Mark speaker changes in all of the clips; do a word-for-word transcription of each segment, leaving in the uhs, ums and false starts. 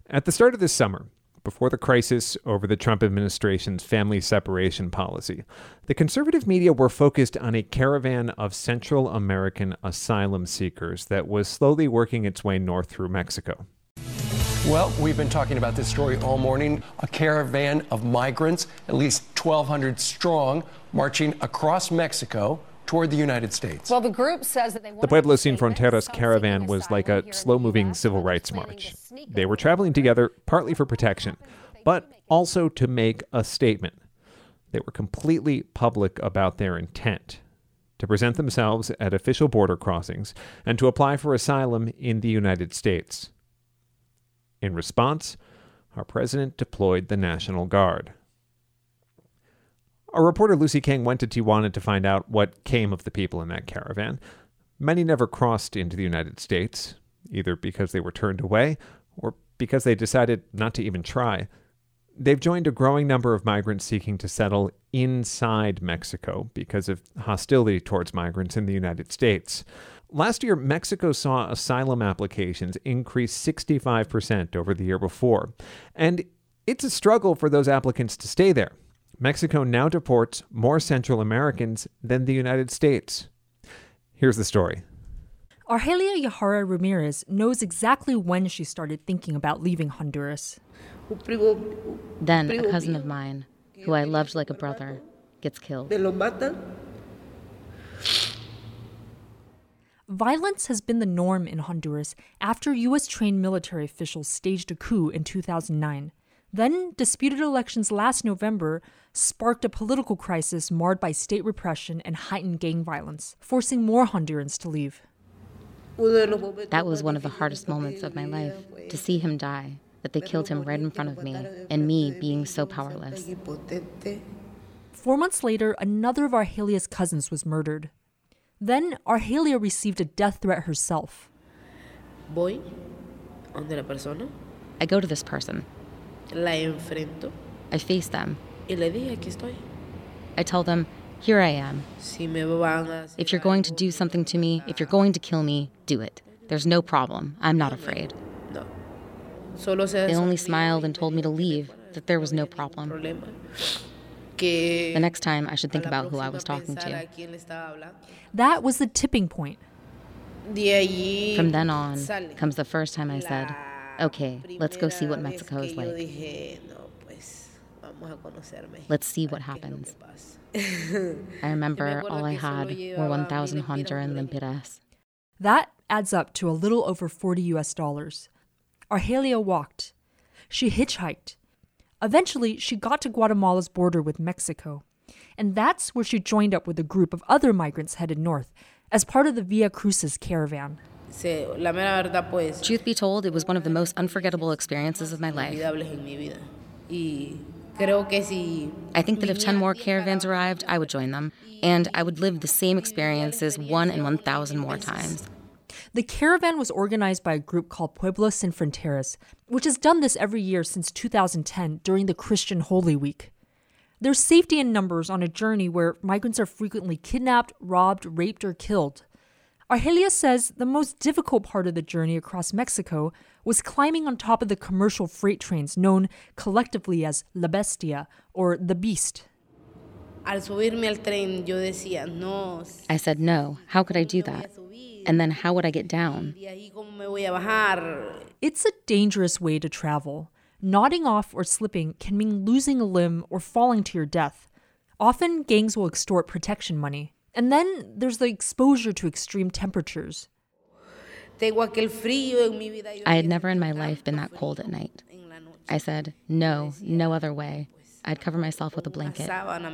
Speaker 1: At the start of this summer, before the crisis over the Trump administration's family separation policy, the conservative media were focused on a caravan of Central American asylum seekers that was slowly working its way north through Mexico.
Speaker 2: Well, we've been talking about this story all morning. A caravan of migrants, at least twelve hundred strong, marching across Mexico toward the United States.
Speaker 3: Well, the group says that they want
Speaker 1: The Pueblos Sin Fronteras caravan was like a slow-moving civil rights march. They were traveling together partly for protection, but also to make a statement. They were completely public about their intent to present themselves at official border crossings and to apply for asylum in the United States. In response, our president deployed the National Guard. Our reporter Lucy King went to Tijuana to find out what came of the people in that caravan. Many never crossed into the United States, either because they were turned away or because they decided not to even try. They've joined a growing number of migrants seeking to settle inside Mexico because of hostility towards migrants in the United States. Last year, Mexico saw asylum applications increase sixty-five percent over the year before. And it's a struggle for those applicants to stay there. Mexico now deports more Central Americans than the United States. Here's the story.
Speaker 4: Argelia Yahara Ramirez knows exactly when she started thinking about leaving Honduras.
Speaker 5: Then a cousin of mine, who I loved like a brother, gets killed.
Speaker 4: Violence has been the norm in Honduras after U S-trained military officials staged a coup in two thousand nine. Then, disputed elections last November sparked a political crisis marred by state repression and heightened gang violence, forcing more Hondurans to leave.
Speaker 5: That was one of the hardest moments of my life, to see him die, that they killed him right in front of me, and me being so powerless.
Speaker 4: Four months later, another of Argelia's cousins was murdered. Then, Argelia received a death threat herself.
Speaker 5: I go to this person. I face them. I tell them, here I am. If you're going to do something to me, if you're going to kill me, do it. There's no problem. I'm not afraid. They only smiled and told me to leave, that there was no problem. The next time, I should think about who I was talking to.
Speaker 4: That was the tipping point.
Speaker 5: From then on comes the first time I said, okay, let's go see what Mexico is like. Let's see what happens. I remember all I had were one thousand Honduran lempiras.
Speaker 4: That adds up to a little over forty U S dollars. Argelia walked. She hitchhiked. Eventually, she got to Guatemala's border with Mexico. And that's where she joined up with a group of other migrants headed north as part of the Via Crucis caravan.
Speaker 5: Truth be told, it was one of the most unforgettable experiences of my life. I think that if ten more caravans arrived, I would join them, and I would live the same experiences one and one thousand more times.
Speaker 4: The caravan was organized by a group called Pueblos Sin Fronteras, which has done this every year since two thousand ten during the Christian Holy Week. There's safety in numbers on a journey where migrants are frequently kidnapped, robbed, raped, or killed. Argelia says the most difficult part of the journey across Mexico was climbing on top of the commercial freight trains known collectively as La Bestia, or the Beast.
Speaker 5: I said, no, how could I do that? And then how would I get down?
Speaker 4: It's a dangerous way to travel. Nodding off or slipping can mean losing a limb or falling to your death. Often, gangs will extort protection money. And then there's the exposure to extreme temperatures.
Speaker 5: I had never in my life been that cold at night. I said, no, no other way. I'd cover myself with a blanket.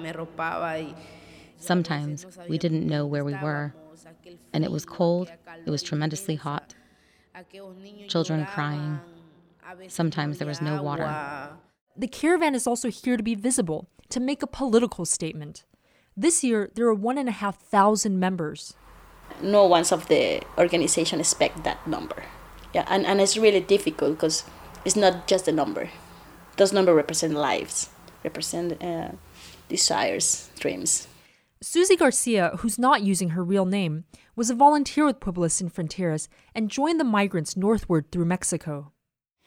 Speaker 5: Sometimes we didn't know where we were. And it was cold, it was tremendously hot. Children crying. Sometimes there was no water.
Speaker 4: The caravan is also here to be visible, to make a political statement. This year, there are one and a half thousand members.
Speaker 6: No one of the organization expect that number. Yeah, and, and it's really difficult because it's not just a number. Those numbers represent lives, represent uh, desires, dreams.
Speaker 4: Susie Garcia, who's not using her real name, was a volunteer with Pueblos Sin Fronteras and joined the migrants northward through Mexico.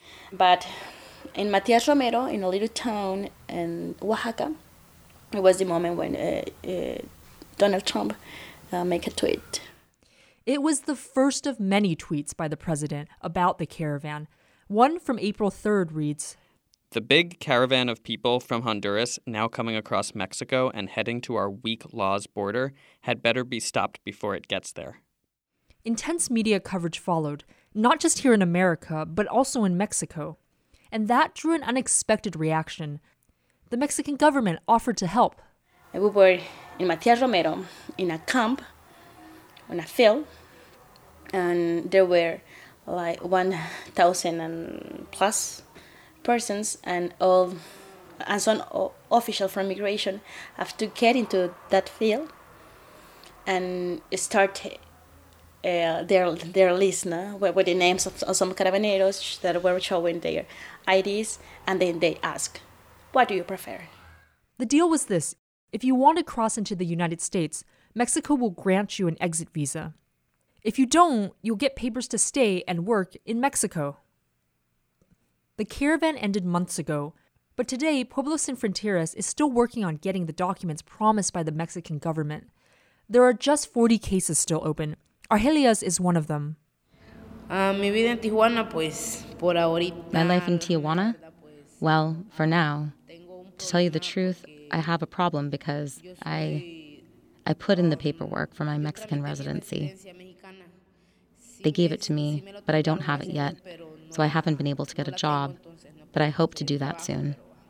Speaker 6: But in Matias Romero, in a little town in Oaxaca, it was the moment when uh, uh, Donald Trump uh, made a tweet.
Speaker 4: It was the first of many tweets by the president about the caravan. One from April third reads,
Speaker 3: "The big caravan of people from Honduras now coming across Mexico and heading to our weak laws border had better be stopped before it gets there."
Speaker 4: Intense media coverage followed, not just here in America, but also in Mexico. And that drew an unexpected reaction. The Mexican government offered to help.
Speaker 6: We were in Matias Romero in a camp, on a field, and there were like one thousand plus persons, and all and some officials from immigration have to get into that field and start uh, their their list, no? with, with the names of, of some carabineros that were showing their I Ds, and then they ask, "What do you prefer?"
Speaker 4: The deal was this: if you want to cross into the United States, Mexico will grant you an exit visa. If you don't, you'll get papers to stay and work in Mexico. The caravan ended months ago, but today Pueblos Sin Fronteras is still working on getting the documents promised by the Mexican government. There are just forty cases still open. Argelia's is one of them.
Speaker 5: Uh, mi vida en Tijuana, pues, por ahorita. My life in Tijuana? Well, for now. To tell you the truth, I have a problem because I, I put in the paperwork for my Mexican residency. They gave it to me, but I don't have it yet, so I haven't been able to get a job, but I hope to do that soon.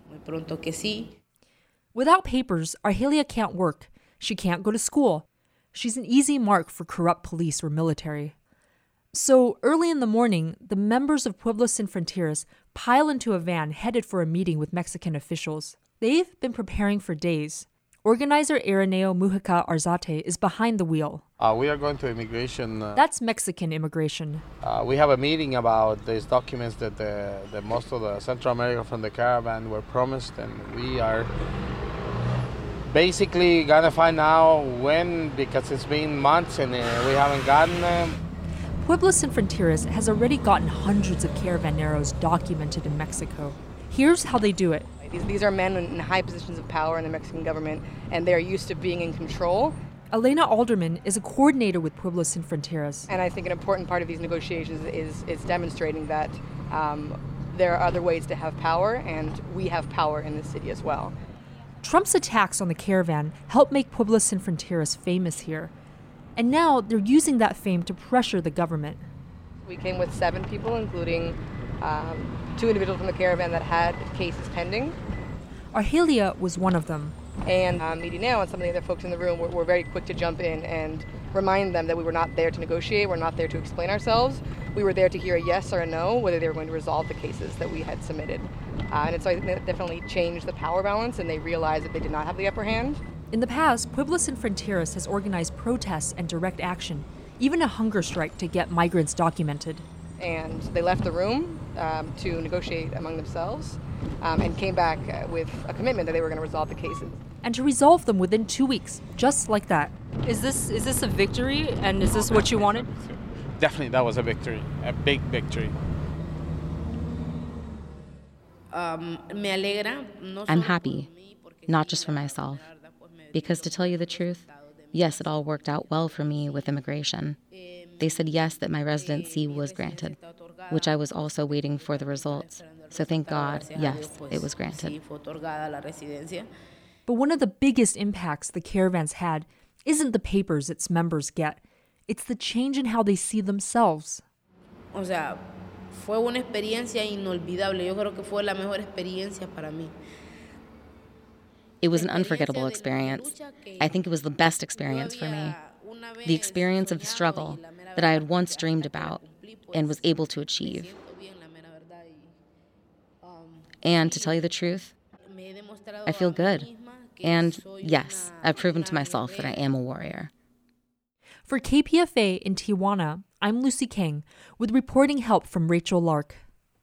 Speaker 4: Without papers, Argelia can't work. She can't go to school. She's an easy mark for corrupt police or military. So early in the morning, the members of Pueblos Sin Fronteras pile into a van headed for a meeting with Mexican officials. They've been preparing for days. Organizer Ireneo Mujica Arzate is behind the wheel.
Speaker 7: Uh, we are going to immigration. Uh,
Speaker 4: That's Mexican immigration.
Speaker 7: Uh, we have a meeting about these documents that the, the most of the Central America from the caravan were promised, and we are basically gonna find out when, because it's been months and uh, we haven't gotten them.
Speaker 4: Pueblos Sin Fronteras has already gotten hundreds of caravaneros documented in Mexico. Here's how they do it.
Speaker 8: These, these are men in high positions of power in the Mexican government, and they're used to being in control.
Speaker 4: Elena Alderman is a coordinator with Pueblos Sin Fronteras.
Speaker 8: And I think an important part of these negotiations is, is demonstrating that um, there are other ways to have power, and we have power in this city as well.
Speaker 4: Trump's attacks on the caravan helped make Pueblos Sin Fronteras famous here. And now they're using that fame to pressure the government.
Speaker 8: We came with seven people, including um, two individuals from the caravan that had cases pending.
Speaker 4: Argelia was one of them.
Speaker 8: And um, Ireneo and some of the other folks in the room were, were very quick to jump in and remind them that we were not there to negotiate, we're not there to explain ourselves. We were there to hear a yes or a no, whether they were going to resolve the cases that we had submitted. Uh, and so I think that definitely changed the power balance, and they realized that they did not have the upper hand.
Speaker 4: In the past, Pueblos Sin Fronteras has organized protests and direct action, even a hunger strike to get migrants documented.
Speaker 8: And they left the room um, to negotiate among themselves um, and came back uh, with a commitment that they were going to resolve the cases.
Speaker 4: And to resolve them within two weeks, just like that. Is this is this a victory, and is this what you wanted?
Speaker 7: Definitely, that was a victory, a big victory.
Speaker 5: Um, I'm happy, not just for myself, because to tell you the truth, yes, it all worked out well for me with immigration. They said yes that my residency was granted, which I was also waiting for the results. So thank God, yes, it was granted.
Speaker 4: But one of the biggest impacts the caravans had isn't the papers its members get. It's the change in how they see themselves.
Speaker 5: O sea, fue una experiencia inolvidable. Yo creo que fue la mejor experiencia para mí. It was an unforgettable experience. I think it was the best experience for me. The experience of the struggle that I had once dreamed about and was able to achieve. And to tell you the truth, I feel good. And yes, I've proven to myself that I am a warrior.
Speaker 4: For K P F A in Tijuana, I'm Lucy King with reporting help from Rachel Lark.